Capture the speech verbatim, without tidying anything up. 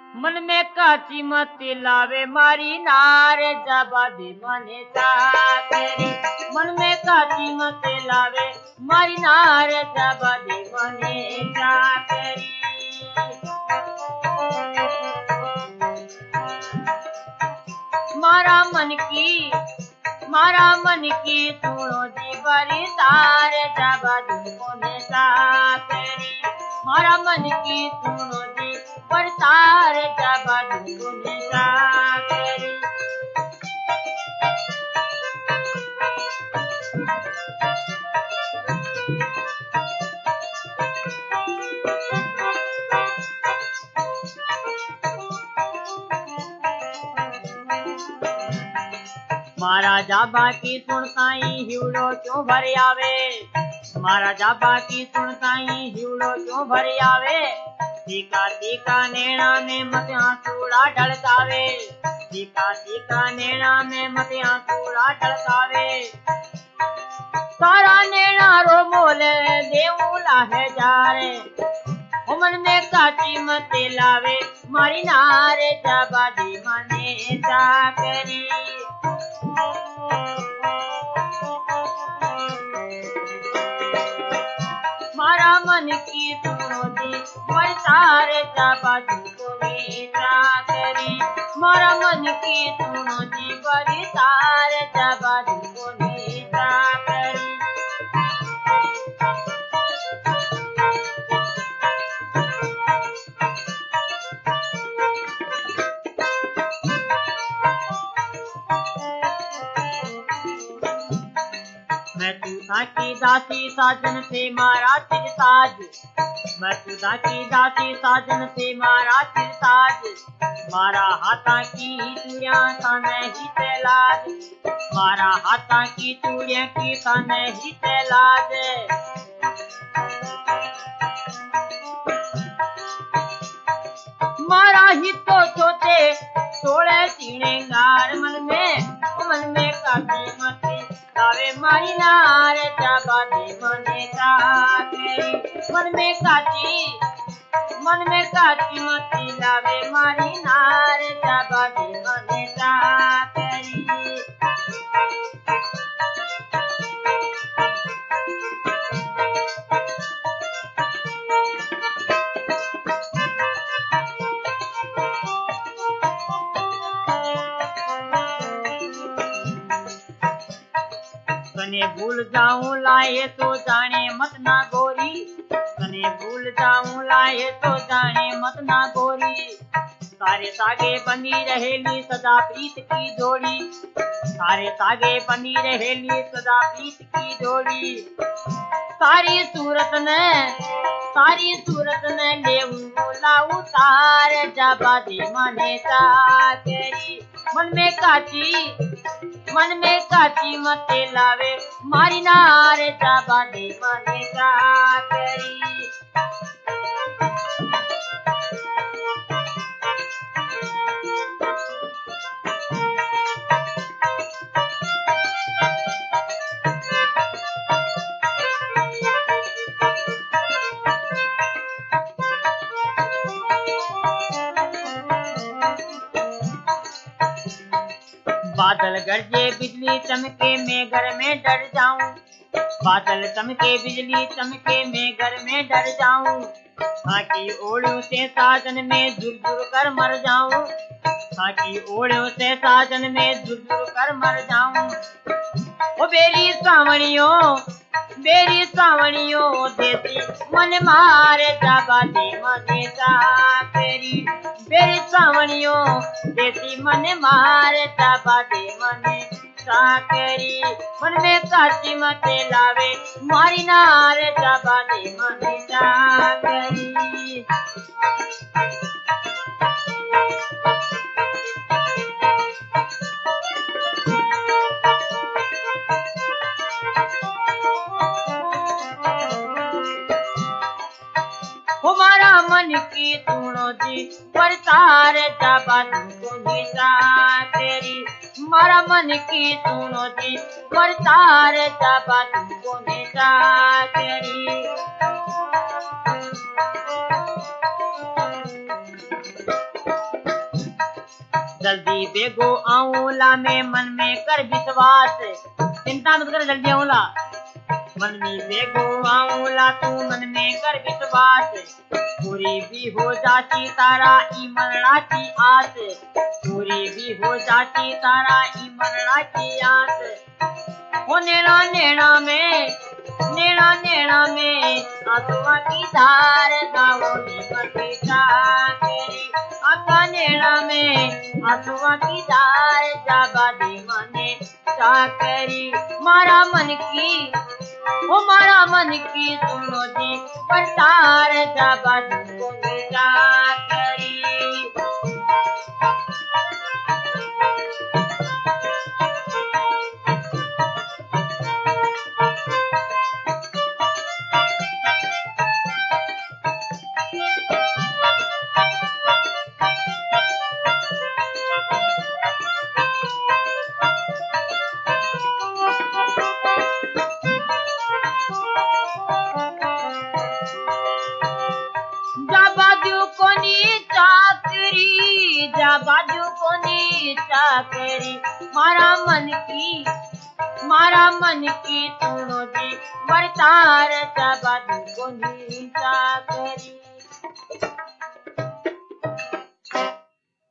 मन में काची मत लावे मारी नार जाबा दे मने चाकरी। मन में काची मत लावे मारी नार जाबा दे मने चाकरी। मारा मन की मारा मन की सुनो जी बरी तार जाबा दे मने चाकरी। मारा मन की सुनो जी बरी तार जाबा दे मने चाकरी। मारा जाबा की सुनताई हिवड़ो क्यों भर आवे। मारा जाबा की सुनताई हिवड़ो क्यों भर आवे। तीका तीका नैना में मत आंसूड़ा ढलकावे। तीका तीका नैना में मत आंसूड़ा ढलकावे। सारा नैना रो मोले देऊला है जारे। मन में काची मत लावे मारी नारे जाबा दे मने चाकरी। मारा मन की सुनो जी बड़ी तार जाबा दे मने चाकरी। मारा मन की सुनो जी बड़ी तार जाबा दे मने चाकरी। मैं तुदा की दासी साजन से मारा तिल ताज। मैं तुदा की दासी साजन से मारा तिल ताज। मारा हाथा की चूड़ियां सन ही तैलाज। मारा हाथा की चूड़ियां की सन ही तैलाज। मारा ही तो सोचे सोले तीनेगार। मन में मन में काची मत लावे मारी नार जाबा दे मने चाकरी। मन में काची मन में काची मत लावे मारी नार जाबा दे मने चाकरी। कने भूल जाऊं लाए तो जाने मत ना गोरी। कने भूल जाऊं लाए तो जाने मत ना गोरी। सारे सागे बनी रहेली सदा प्रीत की जोड़ी। सारे सागे बनी रहेली सदा प्रीत की जोड़ी। सारी सूरत ने सारी सूरत ने लेऊं लाऊं तार जाबा दे मने चाकरी। मन में काची मन में काची मत लावे मारी नार जाबा दे मने चाकरी। बादल गरजे बिजली चमके मैं घर में डर जाऊं। बादल चमके बिजली चमके मैं घर में डर जाऊं। खाकी ओढ़ों से साजन में झुर झुर कर मर जाऊं। खाकी ओढ़ों से साजन में झुर झुर कर मर जाऊं। ओ बेरी सावणियों बेरी सावणियों देती मन मारे जाबा दे मने चाकरी। बेरी सावणियों देती मन मारे जाबा दे मने चाकरी। मन में काची मत लावे मारी नार जाबा दे मने चाकरी। हमारा मन की सुनो जी पर तार जाबा तुमको निशा तेरी। हमारा मन की सुनो जी पर तार जाबा तुमको निशा तेरी। जल्दी बेगो आऊला में मन में कर विश्वास, चिंता मत कर जल्दी आऊला, मन में बेगो आऊला तू मन में कर विश्वास, पूरी भी हो जाती तारा ई मनड़ा की आस, पूरी भी हो जाती तारा ई मनड़ा की आस। ओ नैना नैना में नैना नैना में आंसुओं की धार गावों की चाकरी, आका नैना में आंसुओं की धार जाबादी माने चाकरी, मारा मन की ओ मारा मन की सुनो जी पटार जाबादी की चाकरी। बाजू कोनी चाकरी जा बाजू कोनी चाकरी, मारा मन की मारा मन की सुनो जी बरतार जा बाजू कोनी चाकरी।